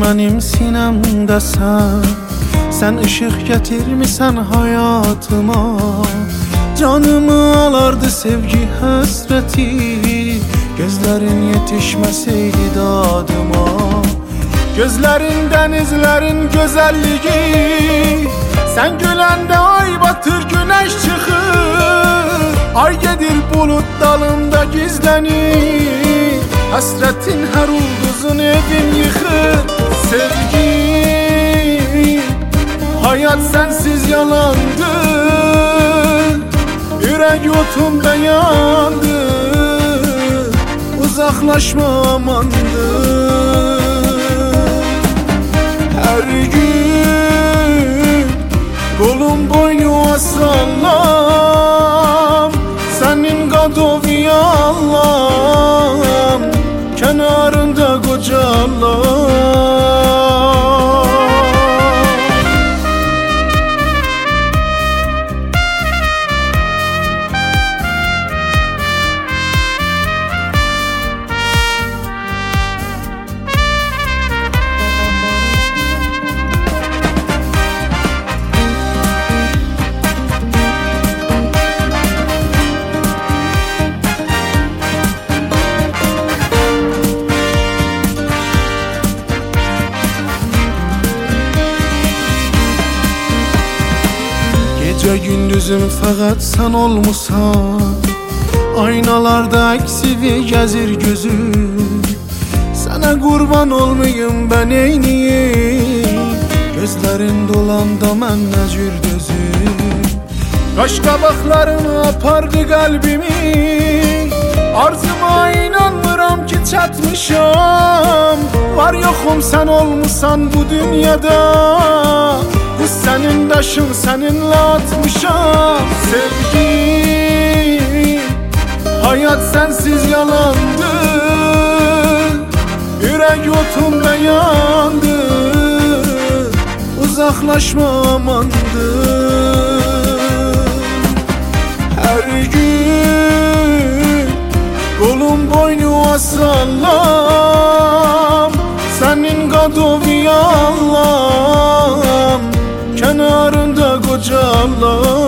mənim sinəmdəsən. Sən ışıq gətirmisən hayatıma. Canımı alardı sevgi həsrəti, gözlərin yetişməsəydi dadıma. Gözlərin dənizlərin gözəlliyi, sən güləndə ay batır günəş çıxır. Ay gedir bulut dalında gizlənir, həsrətin hər ulduzun evin yıxır. Sevgi, hayat sensiz yalandı, yürek yotumda yandı. Uzaklaşma amandı. Her gün kolum boynu asallam, senin Kadoviyallam, kenarında kocallam. Gece gündüzüm fəqət sən olmusan, aynalarda əksivi gəzir gözüm. Sənə qurban olmayım ben eyniyim, gözlərin dolanda mən nə cür dözüm. Qaş qabaqlarım apardı qəlbimi, arzuma inanmıram ki çatmışam. Var yoxum sən olmusan bu dünyada, bu senin daşın seninle atmışam. Sevgi, hayat sensiz yalandı, yürek yotumda yandı. Uzaklaşma amandı. Her gün kolum boynu asallam, senin Kadoviyallam, kenarında kocallam.